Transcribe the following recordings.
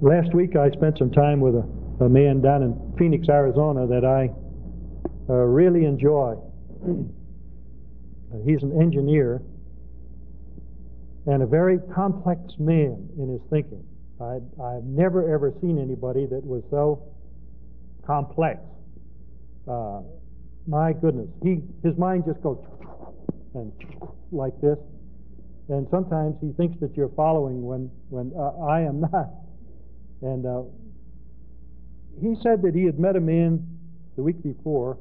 Last week I spent some time with a man down in Phoenix, Arizona that I really enjoy. He's an engineer and a very complex man in his thinking. I've never ever seen anybody that was so complex. My goodness, his mind just goes and like this, and sometimes he thinks that you're following when I am not. And he said that he had met a man the week before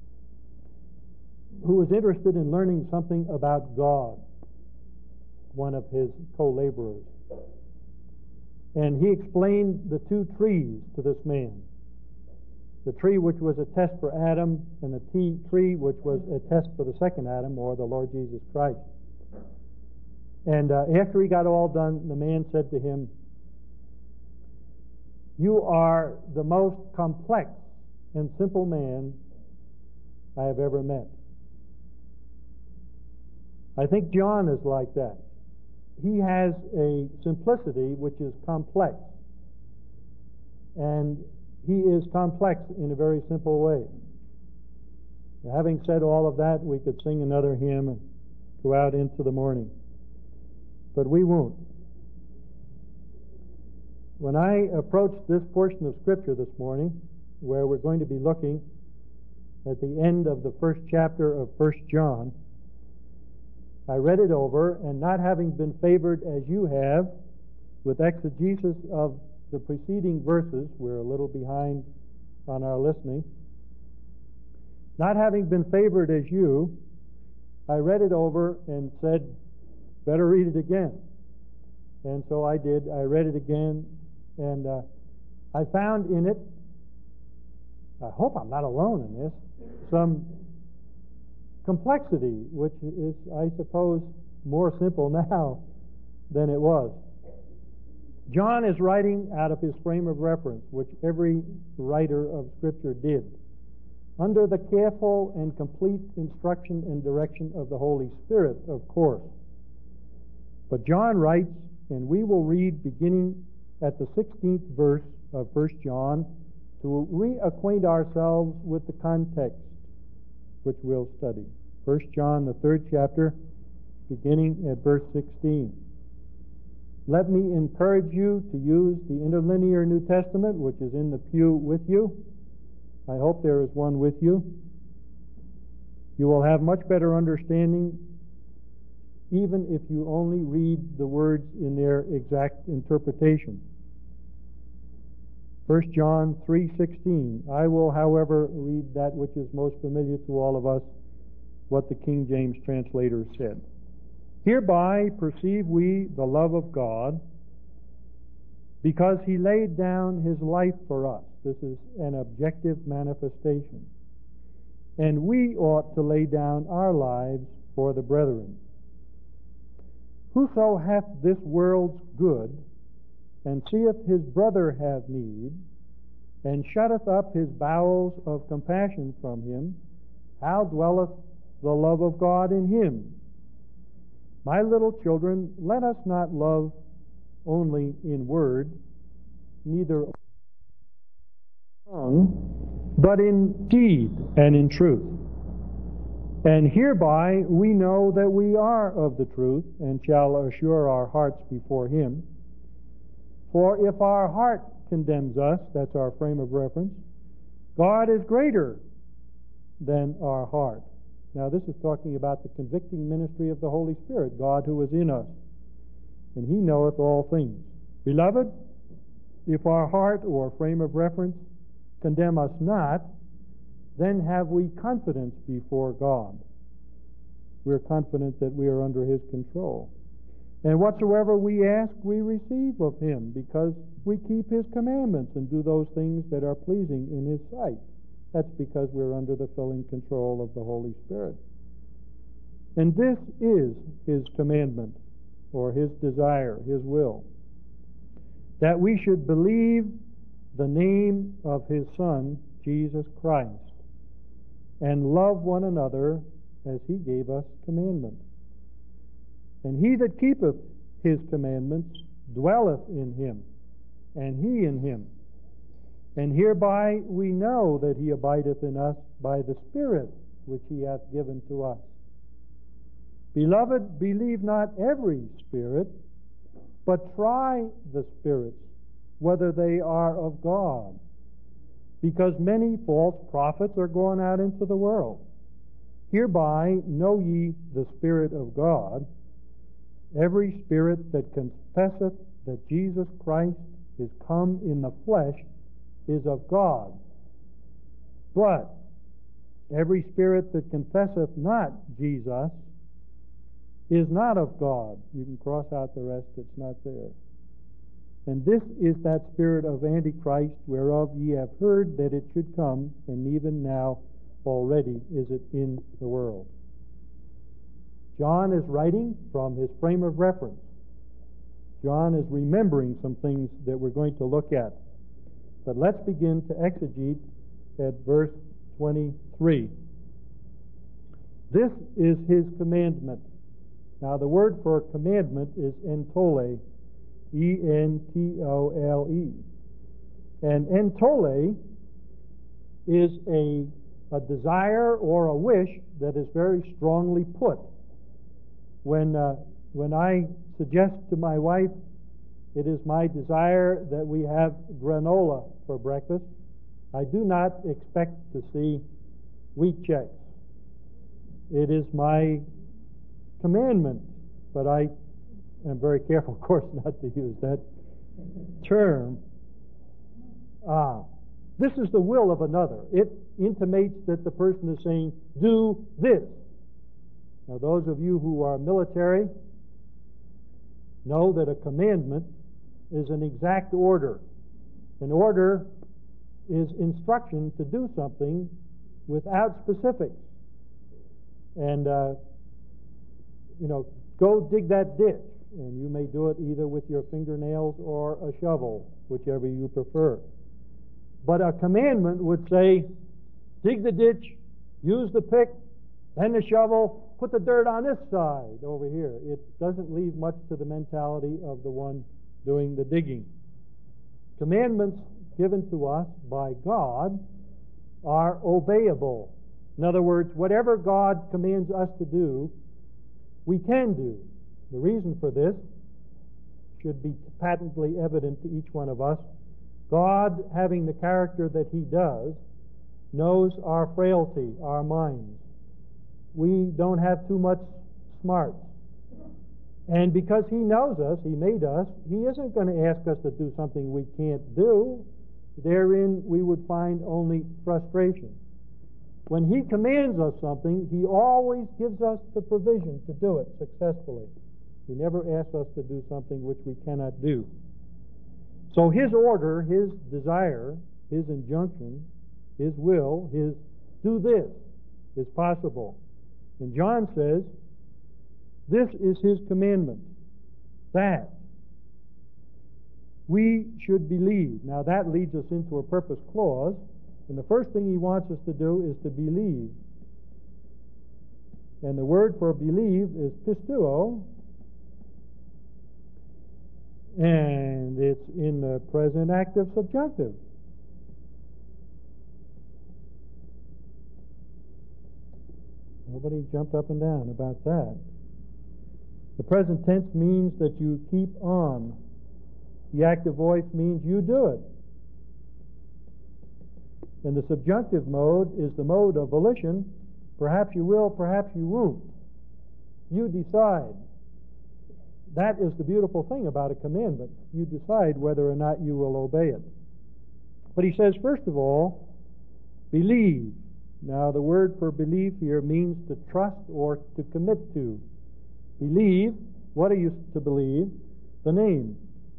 who was interested in learning something about God, one of his co-laborers. And he explained the two trees to this man. The tree which was a test for Adam, and the tree which was a test for the second Adam, or the Lord Jesus Christ. And after he got all done, the man said to him, "You are the most complex and simple man I have ever met." I think John is like that. He has a simplicity which is complex. And he is complex in a very simple way. Having said all of that, we could sing another hymn and go out into the morning. But we won't. When I approached this portion of Scripture this morning, where we're going to be looking at the end of the first chapter of 1 John, I read it over, and not having been favored as you have with exegesis of the preceding verses, we're a little behind on our listening. Not having been favored as you, I read it over and said, better read it again. And so I did. I read it again, and I found in it, I hope I'm not alone in this, some complexity, which is, I suppose, more simple now than it was. John is writing out of his frame of reference, which every writer of Scripture did, under the careful and complete instruction and direction of the Holy Spirit, of course. But John writes, and we will read beginning at the 16th verse of 1 John to reacquaint ourselves with the context which we'll study. 1 John, the 3rd chapter, beginning at verse 16. Let me encourage you to use the Interlinear New Testament, which is in the pew with you. I hope there is one with you. You will have much better understanding even if you only read the words in their exact interpretation. 1 John 3:16. I will, however, read that which is most familiar to all of us, what the King James translator said. Hereby perceive we the love of God, because he laid down his life for us. This is an objective manifestation. And we ought to lay down our lives for the brethren. Whoso hath this world's good, and seeth his brother have need, and shutteth up his bowels of compassion from him, how dwelleth the love of God in him? My little children, let us not love only in word, neither tongue, but in deed and in truth. And hereby we know that we are of the truth, and shall assure our hearts before him. For if our heart condemns us, that's our frame of reference, God is greater than our heart. Now this is talking about the convicting ministry of the Holy Spirit, God who is in us, and he knoweth all things. Beloved, if our heart or frame of reference condemn us not, then have we confidence before God. We're confident that we are under his control. And whatsoever we ask, we receive of him, because we keep his commandments and do those things that are pleasing in his sight. That's because we're under the filling control of the Holy Spirit. And this is his commandment, or his desire, his will, that we should believe the name of his Son, Jesus Christ, and love one another as he gave us commandment. And he that keepeth his commandments dwelleth in him, and he in him. And hereby we know that he abideth in us by the Spirit which he hath given to us. Beloved, believe not every spirit, but try the spirits, whether they are of God, because many false prophets are gone out into the world. Hereby know ye the Spirit of God. Every spirit that confesseth that Jesus Christ is come in the flesh is of God. But every spirit that confesseth not Jesus is not of God. You can cross out the rest, it's not there. And this is that spirit of Antichrist, whereof ye have heard that it should come, and even now already is it in the world. John is writing from his frame of reference. John is remembering some things that we're going to look at. But let's begin to exegete at verse 23. This is his commandment. Now the word for commandment is entole, E-N-T-O-L-E. And entole is a desire or a wish that is very strongly put. When I suggest to my wife, it is my desire that we have granola for breakfast, I do not expect to see wheat checks. It is my commandment, but I am very careful, of course, not to use that term. This is the will of another. It intimates that the person is saying, do this. Now, those of you who are military know that a commandment is an exact order. An order is instruction to do something without specifics. And, go dig that ditch. And you may do it either with your fingernails or a shovel, whichever you prefer. But a commandment would say, dig the ditch, use the pick, then the shovel, put the dirt on this side over here. It doesn't leave much to the mentality of the one doing the digging. Commandments given to us by God are obeyable. In other words, whatever God commands us to do, we can do. The reason for this should be patently evident to each one of us. God, having the character that he does, knows our frailty, our minds. We don't have too much smarts. And because he knows us, he made us, he isn't going to ask us to do something we can't do. Therein we would find only frustration. When he commands us something, he always gives us the provision to do it successfully. He never asks us to do something which we cannot do. So his order, his desire, his injunction, his will, his do this is possible. And John says, this is his commandment, that we should believe. Now that leads us into a purpose clause, and the first thing he wants us to do is to believe. And the word for believe is pisteuo, and it's in the present active subjunctive. Nobody jumped up and down about that. The present tense means that you keep on. The active voice means you do it. And the subjunctive mode is the mode of volition. Perhaps you will, perhaps you won't. You decide. That is the beautiful thing about a commandment. You decide whether or not you will obey it. But he says, first of all, believe. Now, the word for believe here means to trust or to commit to. Believe. What are you to believe? The name.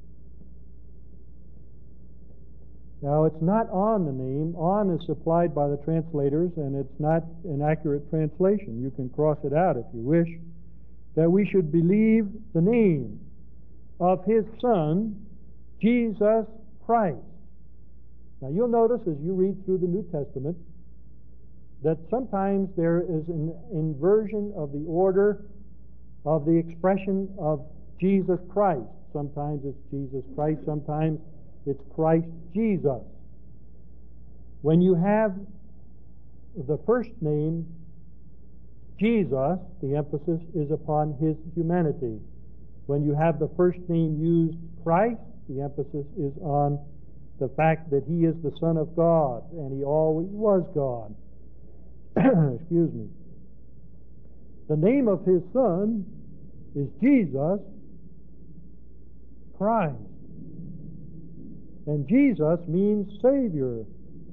Now, it's not on the name. On is supplied by the translators, and it's not an accurate translation. You can cross it out if you wish. That we should believe the name of his Son, Jesus Christ. Now, you'll notice as you read through the New Testament that sometimes there is an inversion of the order of the expression of Jesus Christ. Sometimes it's Jesus Christ, sometimes It's Christ Jesus. When you have the first name, Jesus, the emphasis is upon His humanity. When you have the first name used, Christ, the emphasis is on the fact that He is the Son of God, and He always was God. Excuse me. The name of His Son is Jesus Christ. And Jesus means Savior.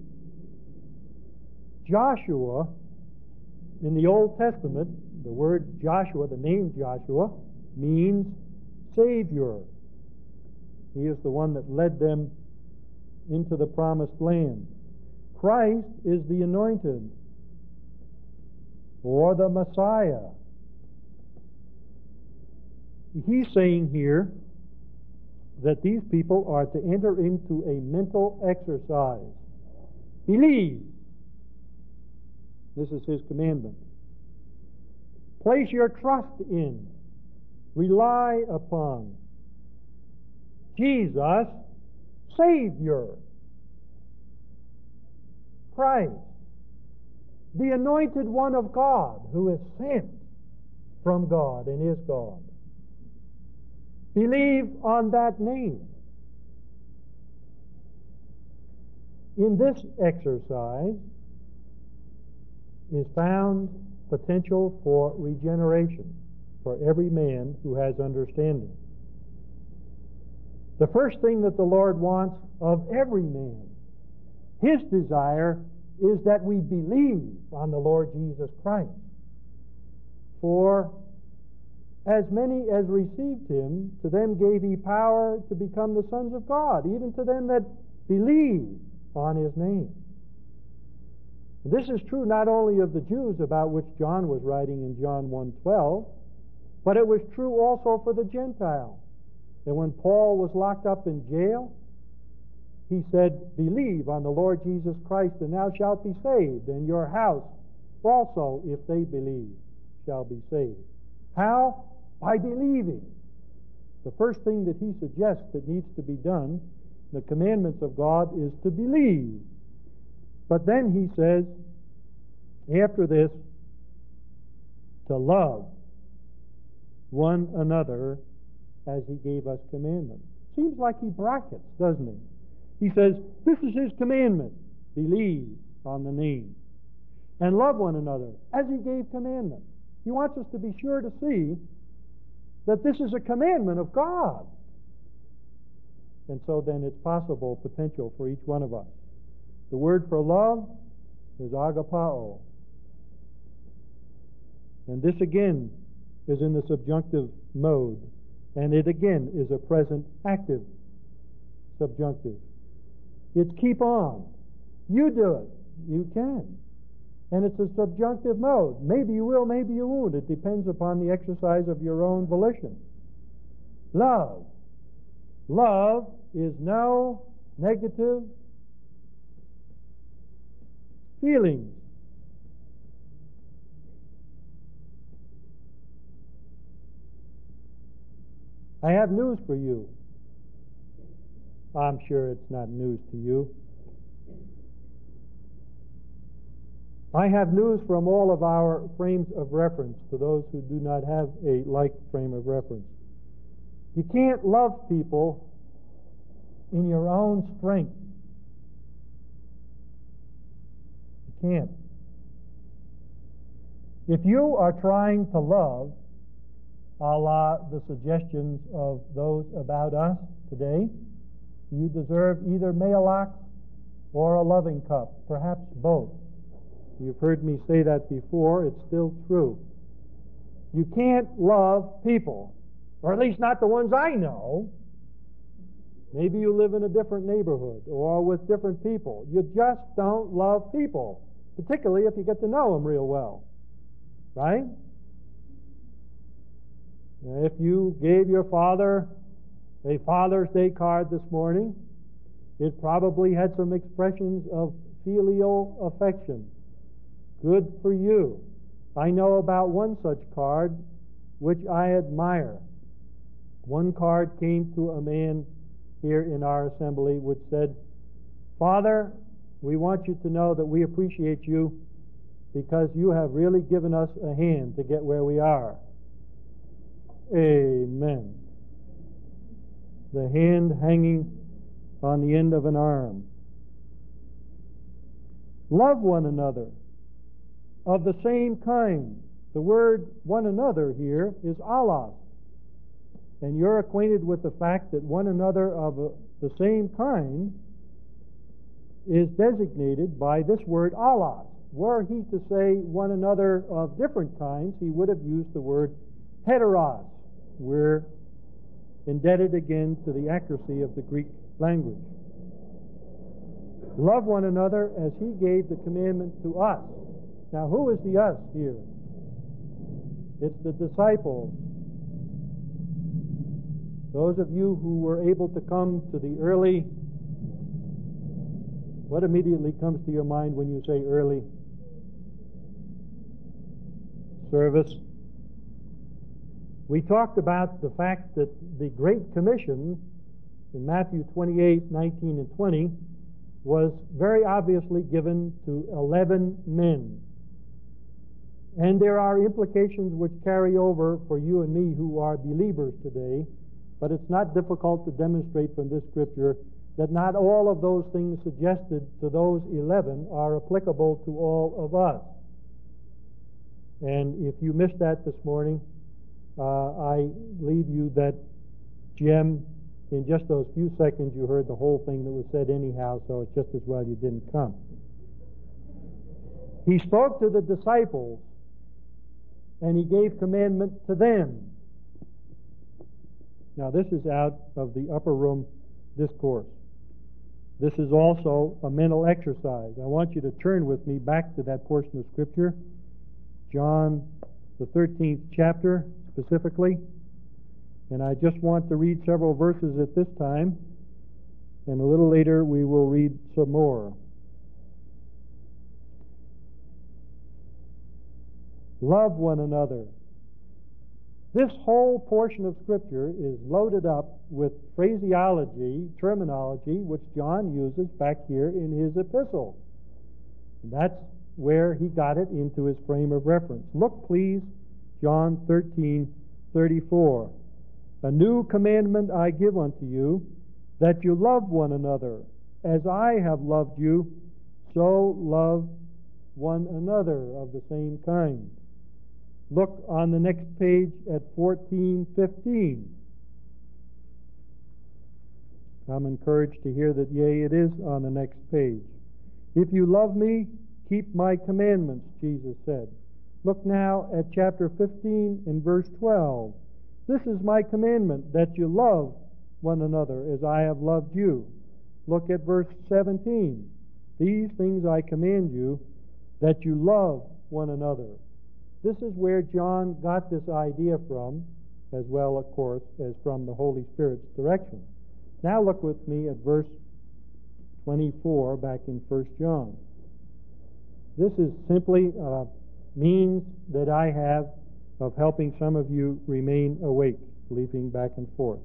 Joshua, in the Old Testament, the word Joshua, the name Joshua, means Savior. He is the one that led them into the promised land. Christ is the anointed, or the Messiah. He's saying here that these people are to enter into a mental exercise. Believe. This is His commandment. Place your trust in, rely upon Jesus, Savior, Christ, the anointed one of God, who is sent from God and is God. Believe on that name. In this exercise is found potential for regeneration for every man who has understanding. The first thing that the Lord wants of every man, His desire, is that we believe on the Lord Jesus Christ. For as many as received Him, to them gave He power to become the sons of God, even to them that believe on His name. This is true not only of the Jews, about which John was writing in John 1:12, but it was true also for the Gentiles. And when Paul was locked up in jail, he said, "Believe on the Lord Jesus Christ, and thou shalt be saved, and your house also, if they believe, shall be saved." How? By believing. The first thing that he suggests that needs to be done, the commandments of God, is to believe. But then he says, after this, to love one another as He gave us commandments. Seems like he brackets, doesn't he? He says, this is His commandment. Believe on the name. And love one another as He gave commandment. He wants us to be sure to see that this is a commandment of God. And so then it's possible potential for each one of us. The word for love is agapao. And this again is in the subjunctive mode. And it again is a present active subjunctive. It's keep on. You do it. You can. And it's a subjunctive mode. Maybe you will, maybe you won't. It depends upon the exercise of your own volition. Love. Love is no negative feelings. I have news for you. I'm sure it's not news to you. I have news from all of our frames of reference to those who do not have a like frame of reference. You can't love people in your own strength. You can't. If you are trying to love, a la the suggestions of those about us today, you deserve either Maalox or a loving cup, perhaps both. You've heard me say that before. It's still true. You can't love people, or at least not the ones I know. Maybe you live in a different neighborhood or with different people. You just don't love people, particularly if you get to know them real well. Right? If you gave your father a Father's Day card this morning, it probably had some expressions of filial affection. Good for you. I know about one such card which I admire. One card came to a man here in our assembly which said, Father, we want you to know that we appreciate you because you have really given us a hand to get where we are. Amen. The hand hanging on the end of an arm. Love one another of the same kind. The word one another here is allos. And you're acquainted with the fact that one another of the same kind is designated by this word allos. Were he to say one another of different kinds, he would have used the word heteros. We're indebted again to the accuracy of the Greek language. Love one another as he gave the commandment to us. Now, who is the us here? It's the disciples. Those of you who were able to come to the early, what immediately comes to your mind when you say early? Service. We talked about the fact that the Great Commission in Matthew 28, 19, and 20 was very obviously given to 11 men. And there are implications which carry over for you and me who are believers today, but it's not difficult to demonstrate from this scripture that not all of those things suggested to those 11 are applicable to all of us. And if you missed that this morning, I leave you that gem. In just those few seconds you heard the whole thing that was said anyhow, so it's just as well you didn't come. He spoke to the disciples and he gave commandment to them. Now this is out of the upper room discourse. This is also a mental exercise. I want you to turn with me back to that portion of Scripture, John the 13th chapter specifically. And I just want to read several verses at this time, and a little later we will read some more. Love one another. This whole portion of Scripture is loaded up with phraseology, terminology, which John uses back here in his epistle. And that's where he got it into his frame of reference. Look, please, John 13:34. A new commandment I give unto you, that you love one another. As I have loved you, so love one another of the same kind. Look on the next page at 14:15. I'm encouraged to hear that, yea, it is on the next page. If you love me, keep my commandments, Jesus said. Look now at chapter 15 and verse 12. This is my commandment, that you love one another as I have loved you. Look at verse 17. These things I command you, that you love one another. This is where John got this idea from, as well, of course, as from the Holy Spirit's direction. Now look with me at verse 24 back in 1 John. This is simply a means that I have of helping some of you remain awake, leaping back and forth.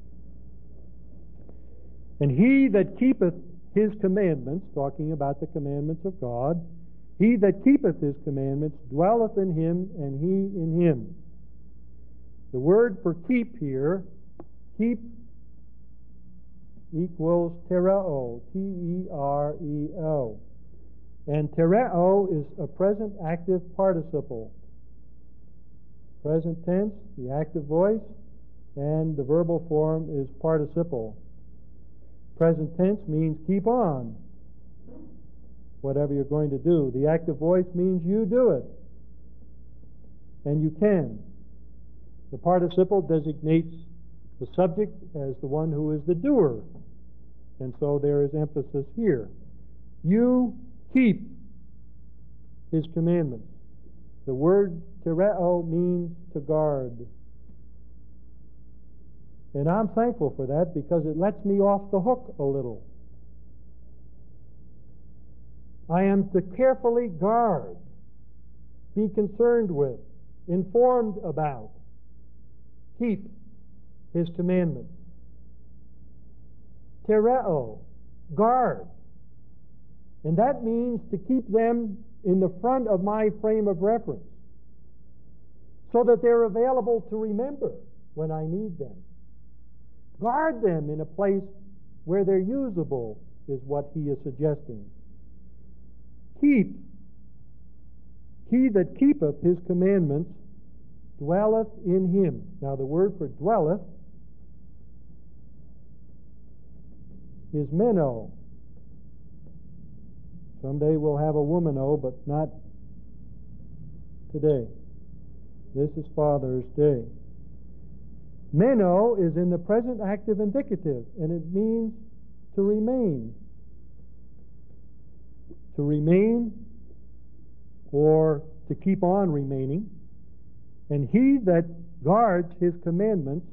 And he that keepeth his commandments, talking about the commandments of God, he that keepeth his commandments dwelleth in him, and he in him. The word for keep here, keep, equals tereo, T-E-R-E-O. And tereo is a present active participle. Present tense, the active voice, and the verbal form is participle. Present tense means keep on, whatever you're going to do. The active voice means you do it, and you can. The participle designates the subject as the one who is the doer, and so there is emphasis here. You keep his commandments. The word tereo means to guard. And I'm thankful for that because it lets me off the hook a little. I am to carefully guard, be concerned with, informed about, keep his commandments. tereo, guard. And that means to keep them in the front of my frame of reference so that they're available to remember when I need them. Guard them in a place where they're usable is what he is suggesting. Keep. He that keepeth his commandments dwelleth in him. Now the word for dwelleth is meno. Someday we'll have a womano, but not today. This is Father's Day. Meno is in the present active indicative, and it means to remain. To remain or to keep on remaining. And he that guards his commandments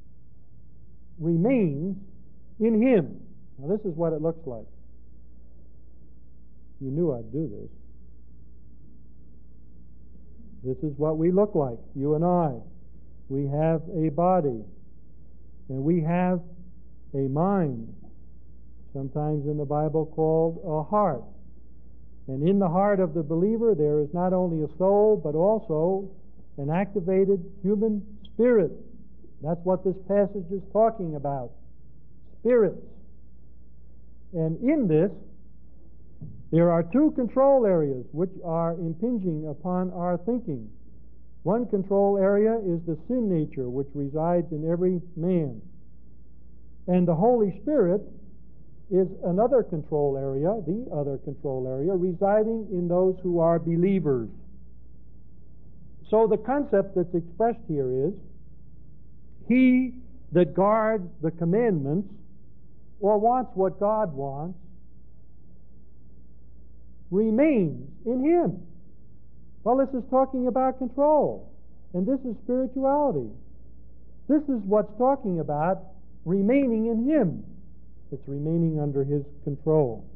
remains in him. Now this is what it looks like. You knew I'd do this. This is what we look like, you and I. We have a body, and we have a mind, sometimes in the Bible called a heart. And in the heart of the believer there is not only a soul, but also an activated human spirit. That's what this passage is talking about. Spirits. And in this, there are two control areas which are impinging upon our thinking. One control area is the sin nature which resides in every man. And the Holy Spirit is another control area, the other control area, residing in those who are believers. So the concept that's expressed here is, he that guards the commandments, or wants what God wants, remains in him. Well, this is talking about control, and this is spirituality. This is what's talking about remaining in him. It's remaining under his control.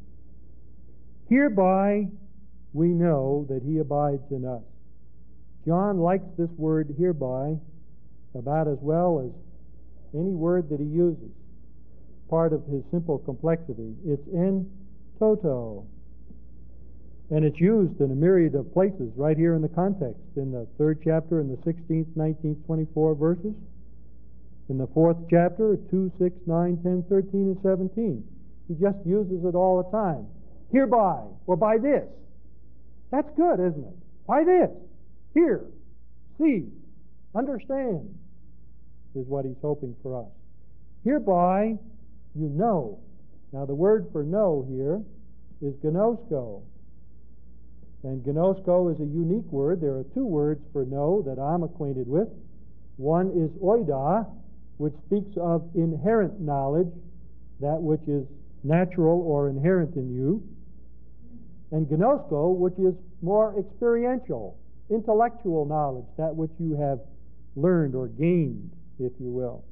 Hereby we know that he abides in us. John likes this word hereby about as well as any word that he uses. Part of his simple complexity. It's en toto. And it's used in a myriad of places right here in the context. In the 3rd chapter, in the 16th, 19th, 24 verses. In the 4th chapter, 2, 6, 9, 10, 13, and 17. He just uses it all the time. Hereby, or by this. That's good, isn't it? By this. Hear, see, understand, is what he's hoping for us. Hereby, you know. Now the word for know here is gnosko. And gnosko is a unique word. There are two words for know that I'm acquainted with. One is oida, which speaks of inherent knowledge, that which is natural or inherent in you. And gnosko, which is more experiential, intellectual knowledge, that which you have learned or gained, if you will.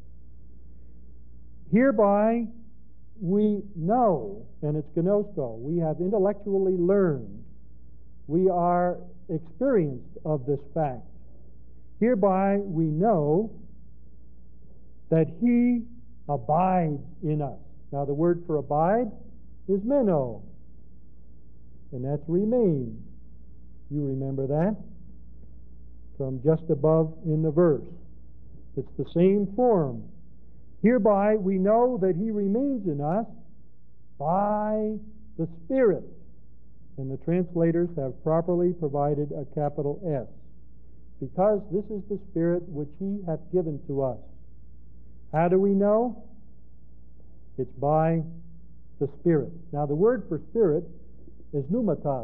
Hereby we know, and it's gnosko, we have intellectually learned. We are experienced of this fact. Hereby we know that he abides in us. Now the word for abide is meno, and that's remain. You remember that from just above in the verse. It's the same form. Hereby we know that he remains in us by the Spirit. And the translators have properly provided a capital S, because this is the Spirit which he hath given to us. How do we know? It's by the Spirit. Now the word for Spirit is pneumatos,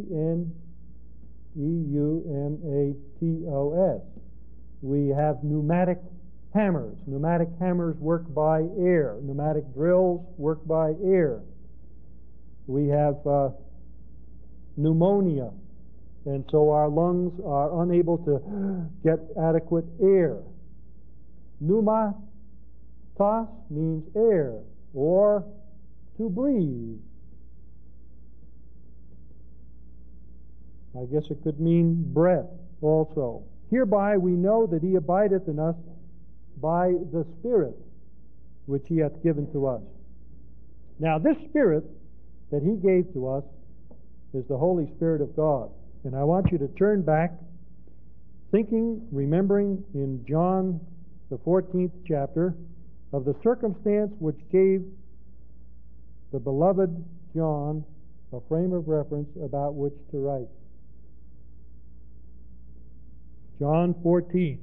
P-N-E-U-M-A-T-O-S. We have pneumatic hammers. Pneumatic hammers work by air. Pneumatic drills work by air. We have pneumonia, and so our lungs are unable to get adequate air. Pneumatos means air, or to breathe. I guess it could mean breath also. Hereby we know that he abideth in us by the Spirit which he hath given to us. Now, this Spirit that He gave to us is the Holy Spirit of God. And I want you to turn back, remembering in John, the 14th chapter, of the circumstance which gave the beloved John a frame of reference about which to write. John 14.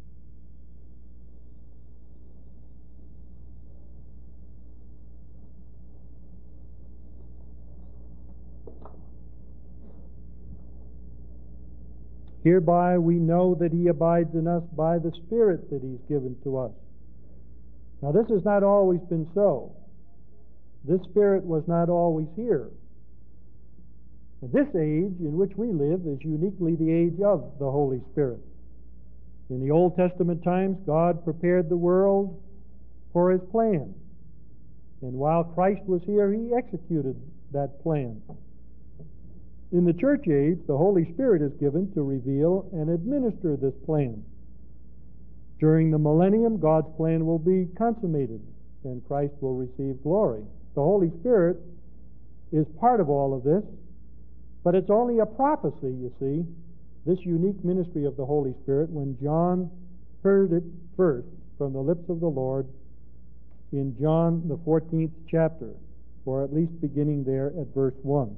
Hereby we know that He abides in us by the Spirit that He's given to us. Now, this has not always been so. This Spirit was not always here. This age in which we live is uniquely the age of the Holy Spirit. In the Old Testament times, God prepared the world for His plan. And while Christ was here, He executed that plan. In the church age, the Holy Spirit is given to reveal and administer this plan. During the millennium, God's plan will be consummated, and Christ will receive glory. The Holy Spirit is part of all of this, but it's only a prophecy, you see, this unique ministry of the Holy Spirit, when John heard it first from the lips of the Lord in John, the 14th chapter, or at least beginning there at verse 1.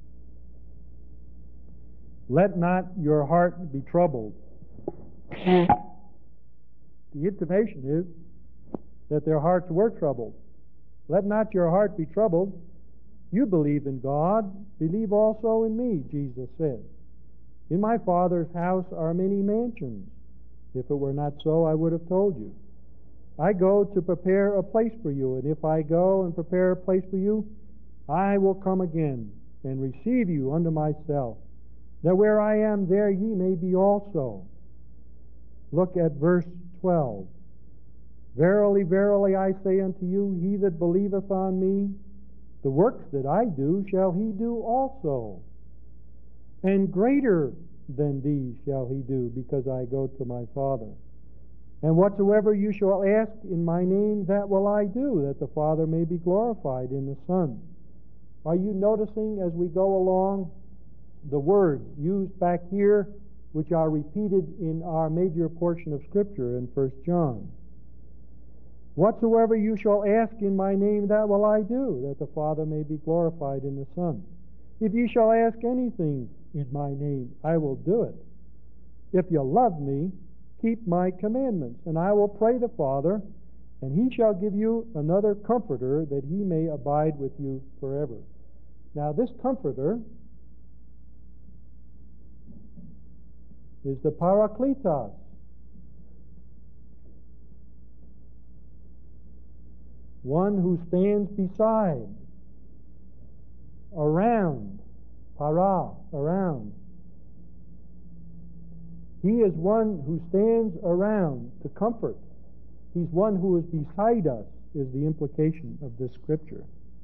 Let not your heart be troubled. The intimation is that their hearts were troubled. Let not your heart be troubled. You believe in God, believe also in me, Jesus said. In my Father's house are many mansions. If it were not so, I would have told you. I go to prepare a place for you, and if I go and prepare a place for you, I will come again and receive you unto myself, that where I am, there ye may be also. Look at verse 12. Verily, verily, I say unto you, he that believeth on me, the works that I do shall he do also. And greater than these shall he do, because I go to my Father. And whatsoever you shall ask in my name, that will I do, that the Father may be glorified in the Son. Are you noticing as we go along the words used back here, which are repeated in our major portion of Scripture in 1 John? Whatsoever you shall ask in my name, that will I do, that the Father may be glorified in the Son. If ye shall ask anything in my name, I will do it. If you love me, keep my commandments, and I will pray the Father, and he shall give you another Comforter, that he may abide with you forever. Now, this Comforter is the Parakletos. One who stands beside, around, para, around. He is one who stands around to comfort. He's one who is beside us, is the implication of this Scripture.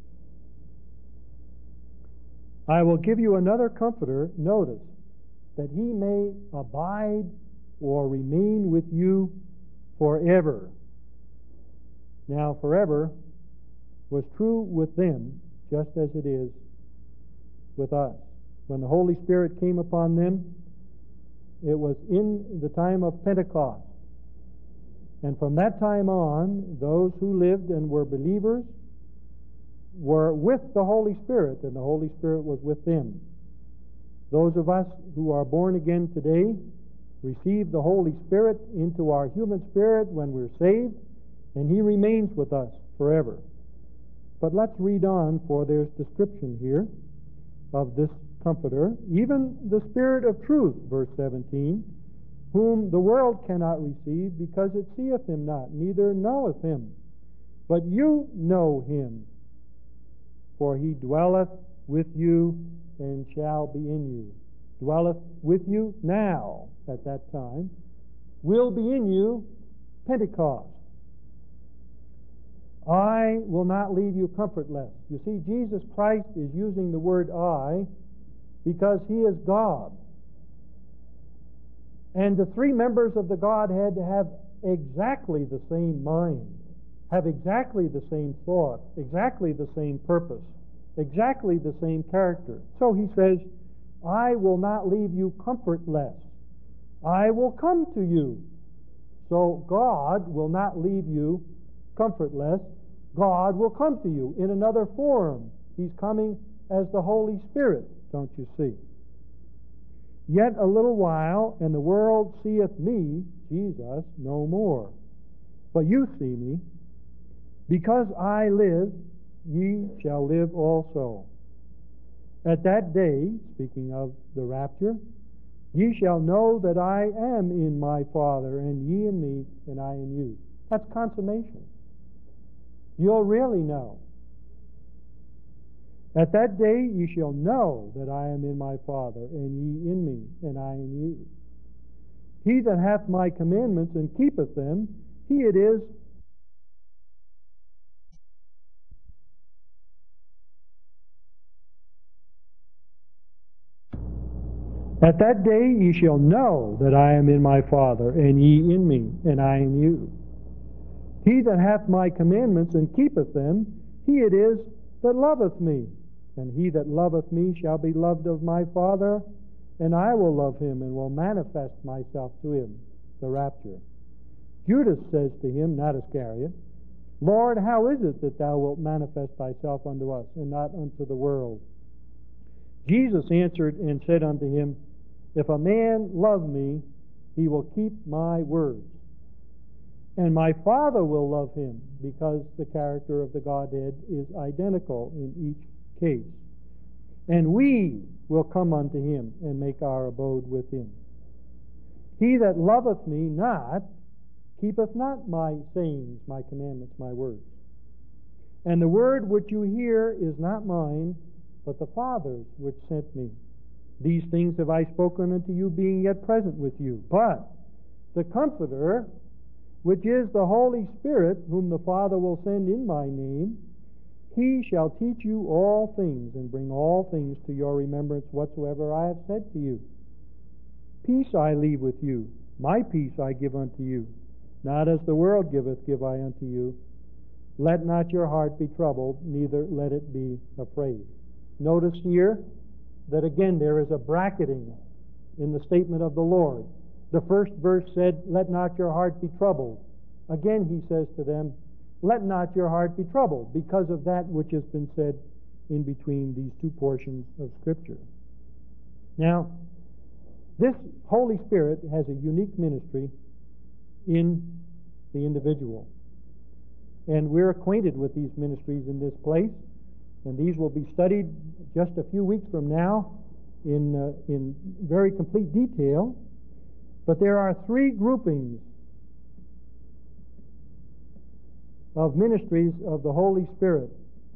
I will give you another Comforter, notice, that he may abide or remain with you forever. Now, forever was true with them, just as it is with us. When the Holy Spirit came upon them, it was in the time of Pentecost. And from that time on, those who lived and were believers were with the Holy Spirit, and the Holy Spirit was with them. Those of us who are born again today receive the Holy Spirit into our human spirit when we're saved, and he remains with us forever. But let's read on, for there's description here of this Comforter, even the Spirit of truth, verse 17, whom the world cannot receive, because it seeth him not, neither knoweth him. But you know him, for he dwelleth with you and shall be in you. Dwelleth with you now, at that time, will be in you, Pentecost. I will not leave you comfortless. You see, Jesus Christ is using the word I because he is God. And the three members of the Godhead have exactly the same mind. have exactly the same thought, exactly the same purpose, exactly the same character. So he says, I will not leave you comfortless. I will come to you. So God will not leave you comfortless. God will come to you in another form. He's coming as the Holy Spirit, don't you see? Yet a little while, and the world seeth me, Jesus, no more. But you see me. Because I live, ye shall live also. At that day, speaking of the rapture, ye shall know that I am in my Father, and ye in me, and I in you. That's consummation. You'll really know. At that day ye shall know that I am in my Father, and ye in me, and I in you. He that hath my commandments and keepeth them, he it is At that day ye shall know that I am in my Father, and ye in me, and I in you. He that hath my commandments and keepeth them, he it is that loveth me. And he that loveth me shall be loved of my Father, and I will love him, and will manifest myself to him. The rapture. Judas says to him, not Iscariot, Lord, how is it that thou wilt manifest thyself unto us, and not unto the world? Jesus answered and said unto him, If a man love me, he will keep my words. And my Father will love him, because the character of the Godhead is identical in each case. And we will come unto him, and make our abode with him. He that loveth me not, keepeth not my sayings, my commandments, my words. And the word which you hear is not mine, but the Father's which sent me. These things have I spoken unto you, being yet present with you. But the Comforter, which is the Holy Spirit, whom the Father will send in my name, he shall teach you all things, and bring all things to your remembrance whatsoever I have said to you. Peace I leave with you, my peace I give unto you. Not as the world giveth, give I unto you. Let not your heart be troubled, neither let it be afraid. Notice here that again there is a bracketing in the statement of the Lord. The first verse said, Let not your heart be troubled. Again he says to them, Let not your heart be troubled, because of that which has been said in between these two portions of Scripture. Now, this Holy Spirit has a unique ministry in the individual. And we're acquainted with these ministries in this place, and these will be studied just a few weeks from now in very complete detail. But there are three groupings of ministries of the Holy Spirit.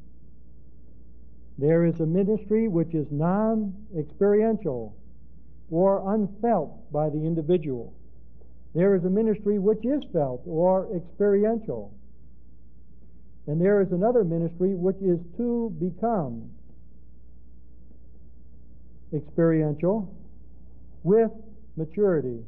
There is a ministry which is non-experiential or unfelt by the individual. There is a ministry which is felt or experiential. And there is another ministry which is to become experiential with maturity.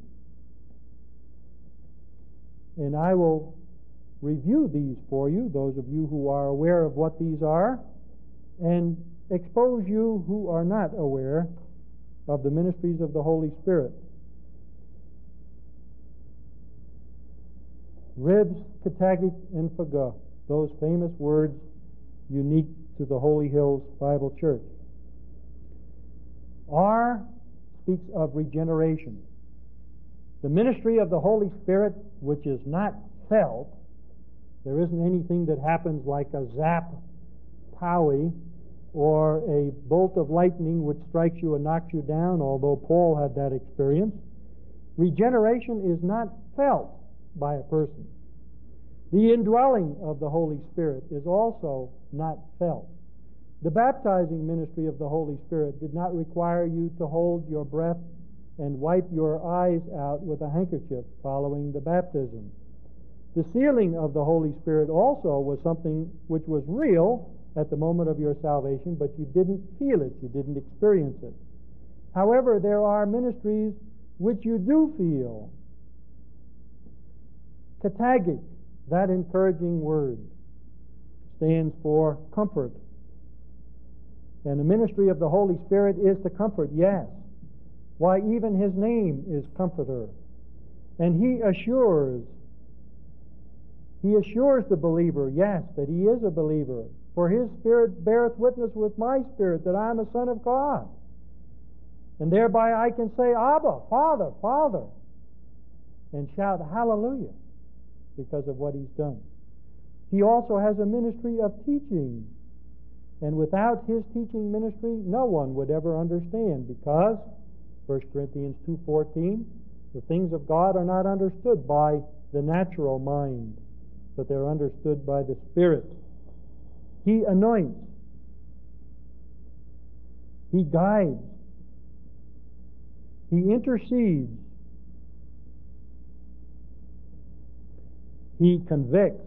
And I will review these for you, those of you who are aware of what these are, and expose you who are not aware of the ministries of the Holy Spirit. Ribs, katagik, and phagah, those famous words unique to the Holy Hills Bible Church. R speaks of regeneration. The ministry of the Holy Spirit, which is not felt, there isn't anything that happens like a zap powie or a bolt of lightning which strikes you and knocks you down, although Paul had that experience. Regeneration is not felt by a person. The indwelling of the Holy Spirit is also not felt. The baptizing ministry of the Holy Spirit did not require you to hold your breath and wipe your eyes out with a handkerchief following the baptism. The sealing of the Holy Spirit also was something which was real at the moment of your salvation, but you didn't feel it, you didn't experience it. However, there are ministries which you do feel. Katagik, That encouraging word stands for comfort. And the ministry of the Holy Spirit is to comfort, yes. Why, even His name is Comforter. And He assures the believer, yes, that he is a believer. For His Spirit beareth witness with my spirit that I am a son of God. And thereby I can say, Abba, Father, Father, and shout hallelujah because of what He's done. He also has a ministry of teaching. And without His teaching ministry, no one would ever understand, because 1 Corinthians 2:14, the things of God are not understood by the natural mind, but they're understood by the Spirit. He anoints. He guides. He intercedes. He convicts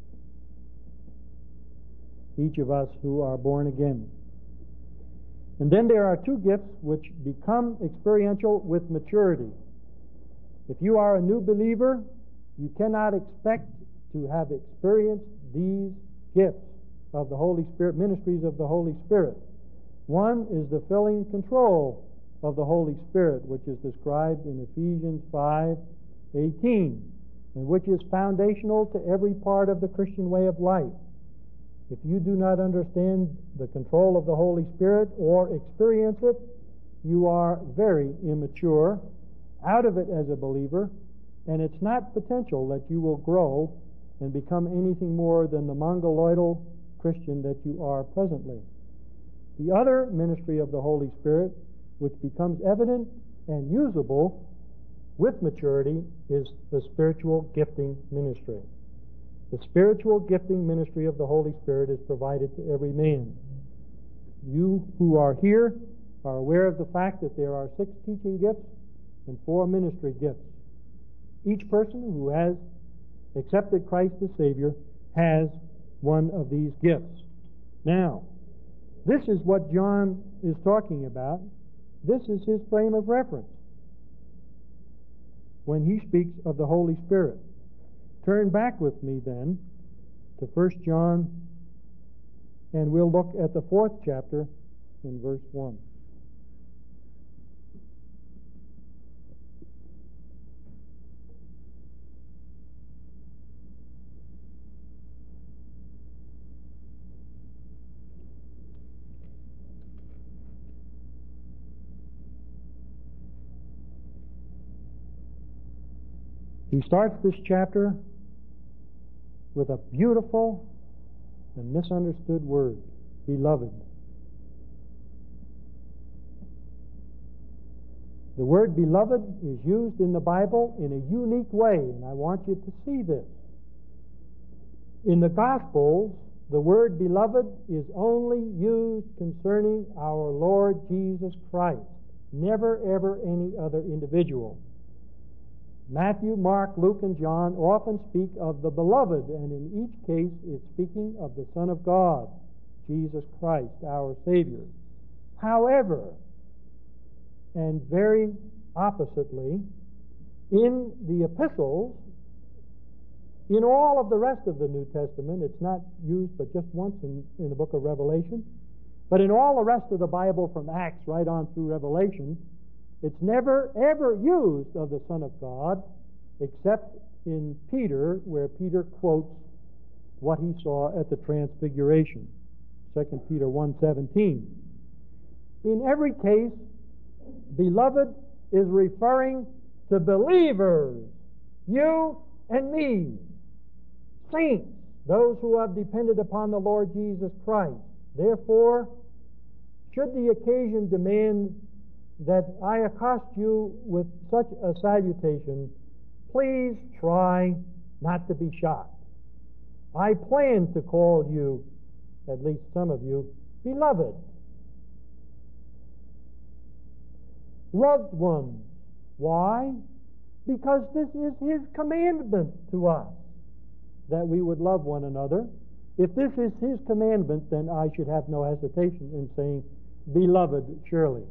each of us who are born again. And then there are two gifts which become experiential with maturity. If you are a new believer, you cannot expect to have experienced these gifts of the Holy Spirit, ministries of the Holy Spirit. One is the filling control of the Holy Spirit, which is described in Ephesians 5:18, and which is foundational to every part of the Christian way of life. If you do not understand the control of the Holy Spirit or experience it, you are very immature, out of it as a believer, and it's not potential that you will grow and become anything more than the mongoloidal Christian that you are presently. The other ministry of the Holy Spirit, which becomes evident and usable with maturity, is the spiritual gifting ministry. The spiritual gifting ministry of the Holy Spirit is provided to every man. You who are here are aware of the fact that there are 6 teaching gifts and 4 ministry gifts. Each person who has accepted Christ as Savior has one of these gifts. Now, this is what John is talking about. This is his frame of reference when he speaks of the Holy Spirit. Turn back with me then to 1 John, and we'll look at the 4th chapter in verse 1. He starts this chapter with a beautiful and misunderstood word, beloved. The word beloved is used in the Bible in a unique way, and I want you to see this. In the Gospels, the word beloved is only used concerning our Lord Jesus Christ, never ever any other individual. Matthew, Mark, Luke, and John often speak of the beloved, and in each case it's speaking of the Son of God, Jesus Christ, our Savior. However, and very oppositely, in the epistles, in all of the rest of the New Testament, it's not used but just once in the book of Revelation, but in all the rest of the Bible from Acts right on through Revelation, it's never ever used of the Son of God, except in Peter, where Peter quotes what he saw at the Transfiguration, 2 Peter 1:17. In every case, beloved is referring to believers, you and me, saints, those who have depended upon the Lord Jesus Christ. Therefore, should the occasion demand that I accost you with such a salutation, please try not to be shocked. I plan to call you, at least some of you, beloved, loved ones. Why? Because this is His commandment to us, that we would love one another. If this is His commandment, then I should have no hesitation in saying, beloved Shirley,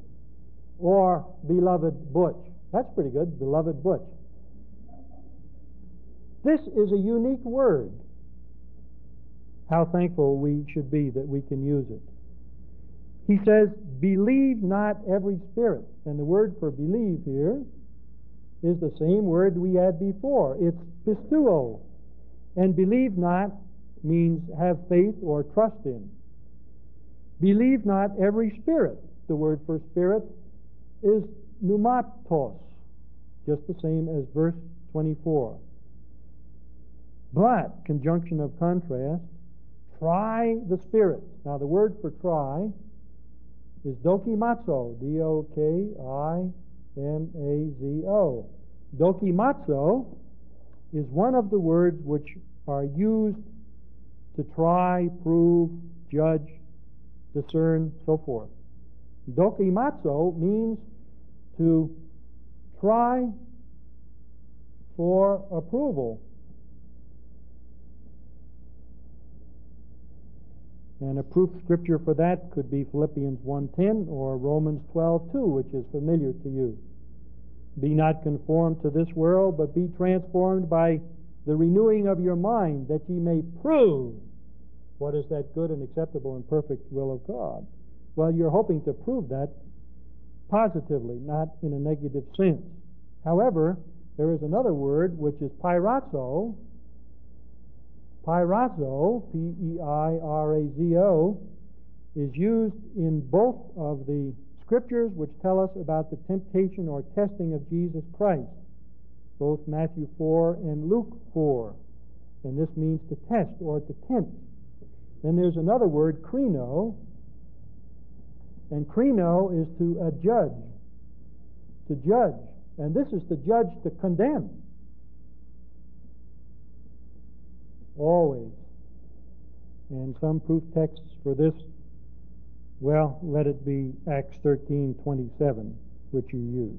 or beloved Butch. That's pretty good, beloved Butch. This is a unique word. How thankful we should be that we can use it. He says, believe not every spirit. And the word for believe here is the same word we had before. It's pisteuo. And believe not means have faith or trust in. Believe not every spirit. The word for spirit is pneumatos, just the same as verse 24. But, conjunction of contrast, try the spirits. Now the word for try is dokimazo, D-O-K-I-M-A-Z-O. Dokimazo is one of the words which are used to try, prove, judge, discern, so forth. Dokimazo means to try for approval. And a proof scripture for that could be Philippians 1:10 or Romans 12:2, which is familiar to you. Be not conformed to this world, but be transformed by the renewing of your mind, that ye may prove what is that good and acceptable and perfect will of God. Well, you're hoping to prove that positively, not in a negative sense. However, there is another word which is peirazo. Peirazo, P-E-I-R-A-Z-O, is used in both of the scriptures which tell us about the temptation or testing of Jesus Christ, both Matthew 4 and Luke 4. And this means to test or to tempt. Then there's another word, krino, and krino is to judge. To judge. And this is to judge, to condemn. Always. And some proof texts for this, well, let it be Acts 13:27, which you use.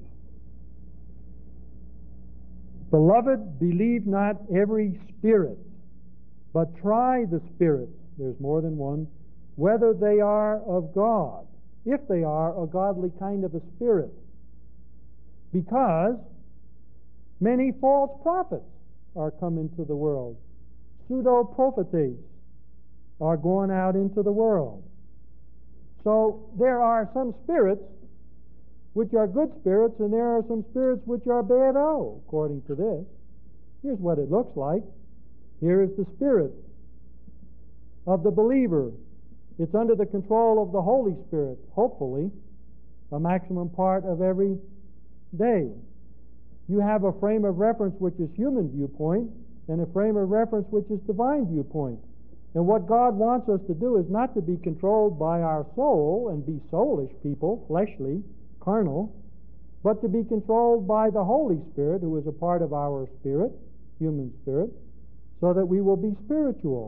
Beloved, believe not every spirit, but try the spirits, there's more than one, whether they are of God, if they are a godly kind of a spirit. Because many false prophets are come into the world. Pseudo-prophetes are going out into the world. So there are some spirits which are good spirits, and there are some spirits which are bad-o, according to this. Here's what it looks like. Here is the spirit of the believer. It's under the control of the Holy Spirit, hopefully, a maximum part of every day. You have a frame of reference which is human viewpoint, and a frame of reference which is divine viewpoint. And what God wants us to do is not to be controlled by our soul and be soulish people, fleshly, carnal, but to be controlled by the Holy Spirit, who is a part of our spirit, human spirit, so that we will be spiritual.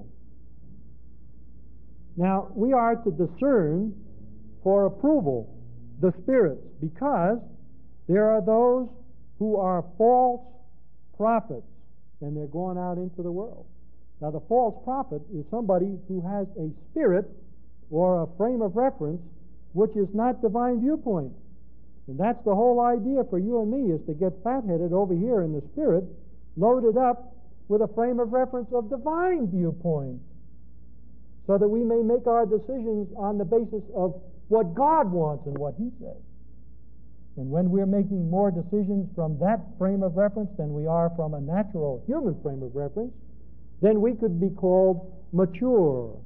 Now, we are to discern for approval the spirits, because there are those who are false prophets, and they're going out into the world. Now, the false prophet is somebody who has a spirit or a frame of reference which is not divine viewpoint. And that's the whole idea for you and me, is to get fat-headed over here in the spirit, loaded up with a frame of reference of divine viewpoint, so that we may make our decisions on the basis of what God wants and what He says. And when we're making more decisions from that frame of reference than we are from a natural human frame of reference, then we could be called mature.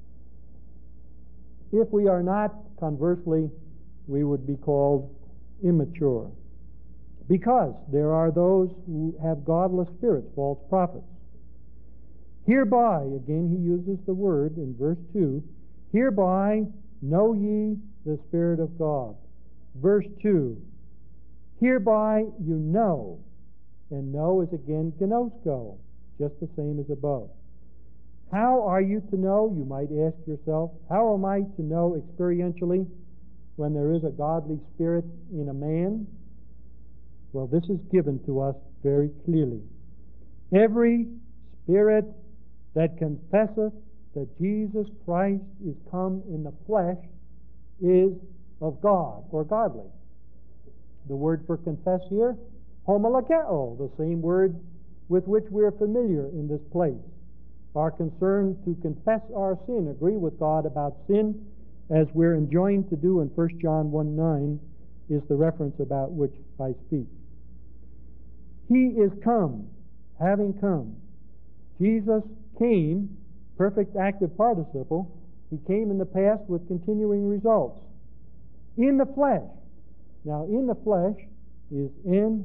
If we are not, conversely, we would be called immature. Because there are those who have godless spirits, false prophets. Hereby, again he uses the word in verse 2, hereby know ye the Spirit of God. Verse 2, hereby you know, and know is again gnosko, just the same as above. How are you to know, you might ask yourself, how am I to know experientially when there is a godly spirit in a man? Well, this is given to us very clearly. Every spirit that confesseth that Jesus Christ is come in the flesh is of God, or godly. The word for confess here, homologeo, the same word with which we're familiar in this place. Our concern to confess our sin, agree with God about sin, as we're enjoined to do in 1 John 1:9, is the reference about which I speak. He is come, having come. Jesus came, perfect active participle. He came in the past with continuing results. In the flesh. Now, in the flesh is in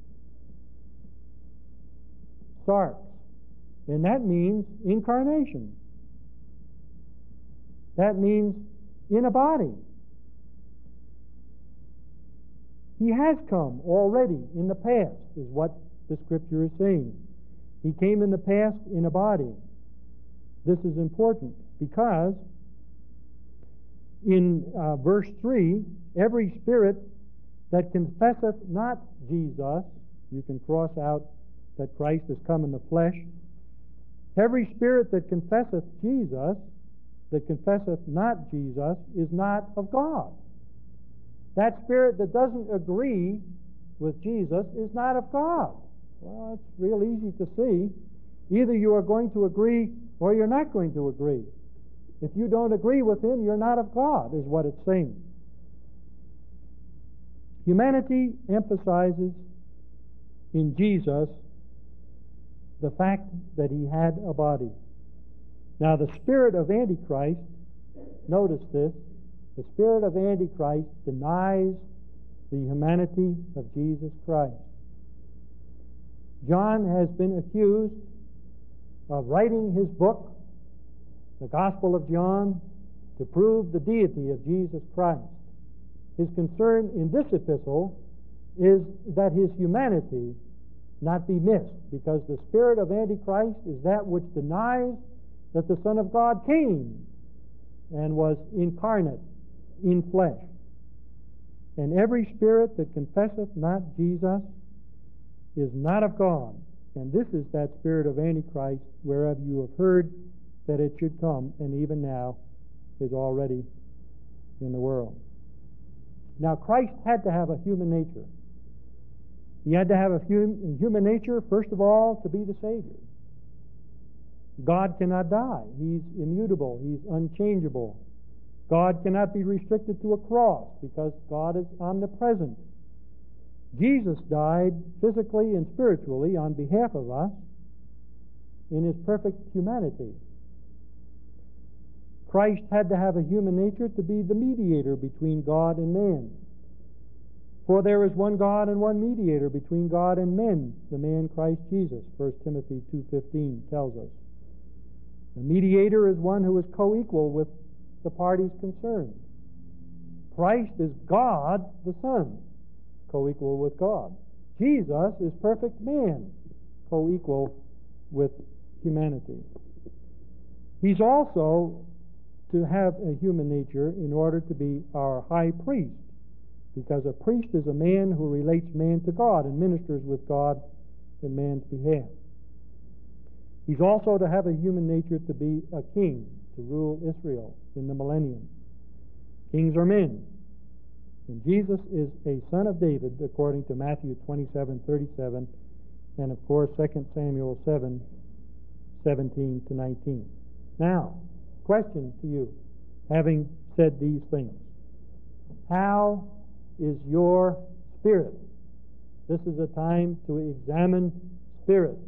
sarx, and that means incarnation. That means in a body. He has come already in the past, is what the Scripture is saying. He came in the past in a body. This is important because in verse 3, every spirit that confesseth not Jesus, you can cross out that Christ has come in the flesh. Every spirit that confesseth Jesus, that confesseth not Jesus, is not of God. That spirit that doesn't agree with Jesus is not of God. Well, it's real easy to see. Either you are going to agree or you're not going to agree. If you don't agree with Him, you're not of God, is what it's saying. Humanity emphasizes in Jesus the fact that He had a body. Now, the spirit of Antichrist, notice this, the spirit of Antichrist denies the humanity of Jesus Christ. John has been accused of writing his book, the Gospel of John, to prove the deity of Jesus Christ. His concern in this epistle is that his humanity not be missed, because the spirit of Antichrist is that which denies that the Son of God came and was incarnate in flesh. And every spirit that confesseth not Jesus is not of God. And this is that spirit of Antichrist, whereof you have heard that it should come, and even now is already in the world. Now, Christ had to have a human nature. He had to have a human nature, first of all, to be the Savior. God cannot die. He's immutable. He's unchangeable. God cannot be restricted to a cross because God is omnipresent. Jesus died physically and spiritually on behalf of us in His perfect humanity. Christ had to have a human nature to be the mediator between God and man. For there is one God and one mediator between God and men, the man Christ Jesus, 1 Timothy 2:15 tells us. The mediator is one who is co-equal with the parties concerned. Christ is God the Son, co-equal with God. Jesus is perfect man, co-equal with humanity. He's also to have a human nature in order to be our high priest, because a priest is a man who relates man to God and ministers with God in man's behalf. He's also to have a human nature to be a king, to rule Israel in the millennium. Kings are men. And Jesus is a son of David, according to Matthew 27:37, and of course 2 Samuel 7:17 to 19. Now, question to you, having said these things. How is your spirit? This is a time to examine spirits.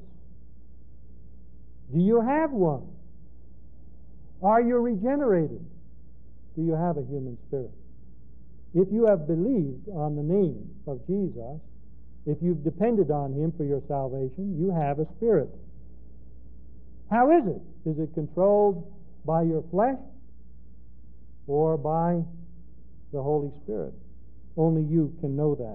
Do you have one? Are you regenerated? Do you have a human spirit? If you have believed on the name of Jesus, if you've depended on Him for your salvation, you have a spirit. How is it? Is it controlled by your flesh or by the Holy Spirit? Only you can know that.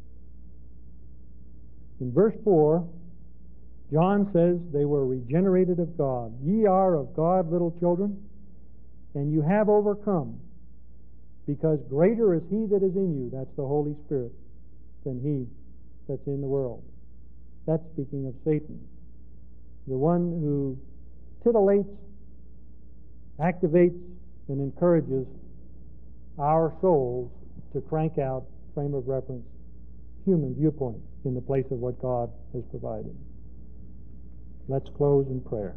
In verse 4, John says they were regenerated of God. Ye are of God, little children, and you have overcome, because greater is He that is in you, that's the Holy Spirit, than he that's in the world. That's speaking of Satan, the one who titillates, activates, and encourages our souls to crank out, frame of reference, human viewpoint in the place of what God has provided. Let's close in prayer.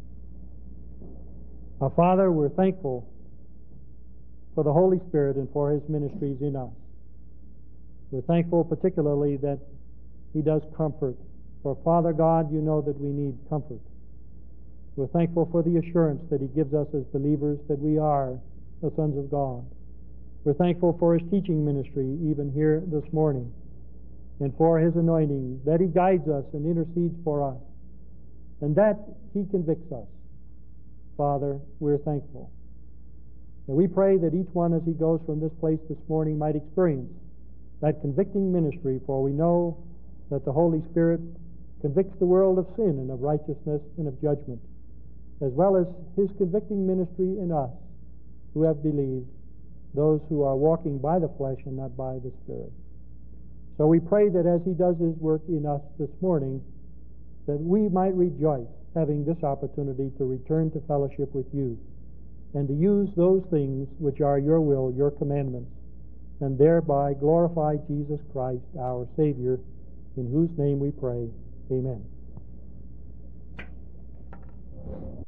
Our Father, we're thankful for the Holy Spirit and for His ministries in us. We're thankful particularly that He does comfort. For Father God, you know that we need comfort. We're thankful for the assurance that He gives us as believers that we are the sons of God. We're thankful for His teaching ministry even here this morning, and for His anointing, that He guides us and intercedes for us, and that He convicts us. Father, we're thankful. And we pray that each one as he goes from this place this morning might experience that convicting ministry, for we know that the Holy Spirit convicts the world of sin and of righteousness and of judgment, as well as His convicting ministry in us who have believed, those who are walking by the flesh and not by the Spirit. So we pray that as He does His work in us this morning, that we might rejoice having this opportunity to return to fellowship with You and to use those things which are Your will, Your commandments, and thereby glorify Jesus Christ, our Savior, in whose name we pray. Amen.